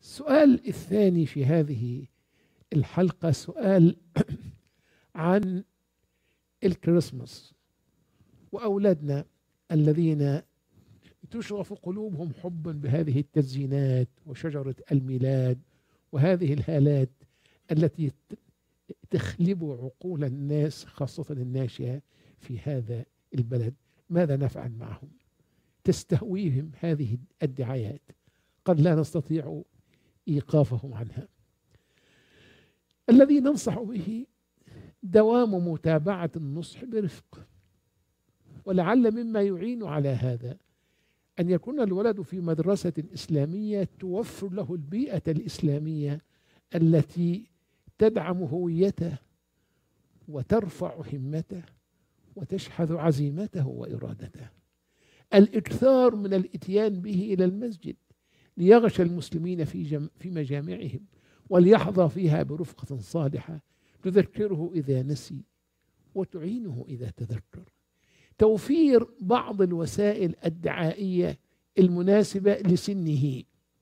السؤال الثاني في هذه الحلقة سؤال عن الكريسماس وأولادنا الذين تشغف قلوبهم حبا بهذه التزيينات وشجرة الميلاد وهذه الهالات التي تخلب عقول الناس خاصة الناشئة في هذا البلد. ماذا نفعل معهم؟ تستهويهم هذه الدعايات، قد لا نستطيع إيقافهم عنها. الذي ننصح به دوام متابعة النصح برفق، ولعل مما يعين على هذا أن يكون الولد في مدرسة إسلامية توفر له البيئة الإسلامية التي تدعم هويته وترفع همته وتشحذ عزيمته وإرادته. الإكثار من الإتيان به إلى المسجد ليغشى المسلمين في مجامعهم وليحظى فيها برفقة صالحة تذكره إذا نسي وتعينه إذا تذكر. توفير بعض الوسائل الدعائية المناسبة لسنه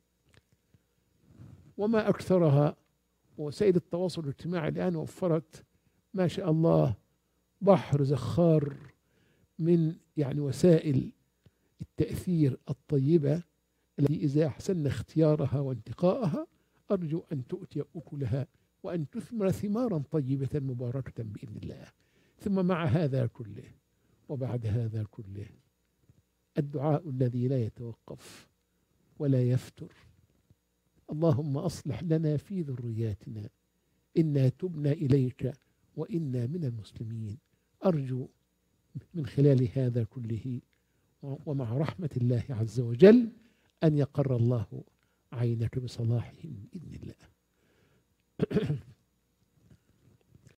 وما أكثرها. وسائل التواصل الاجتماعي الآن وفرت ما شاء الله بحر زخار من وسائل التأثير الطيبة التي إذا أحسن اختيارها وانتقائها أرجو أن تؤتي أكلها وأن تثمر ثمارا طيبة مباركة بإذن الله. ثم مع هذا كله وبعد هذا كله الدعاء الذي لا يتوقف ولا يفتر: اللهم أصلح لنا في ذرياتنا إنا تبنا إليك وإنا من المسلمين. أرجو من خلال هذا كله ومع رحمة الله عز وجل أن يقر الله عينك بصلاحهم بإذن الله.